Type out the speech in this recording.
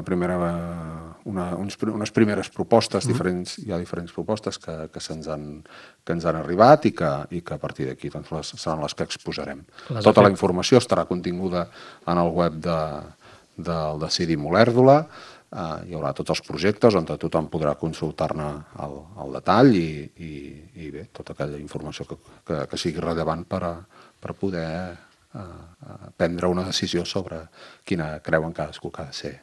unes primeres propostes, hi ha diferents propostes que ens han arribat i que a partir d'aquí seran les que exposarem. Tota la informació estarà continguda en el web del Decidim Olèrdola. Hi haurà tots els projectes on tothom podrà consultar-ne el detall i bé, tota aquella informació que sigui rellevant per poder prendre una decisió sobre quina creuen cadascú que ha de ser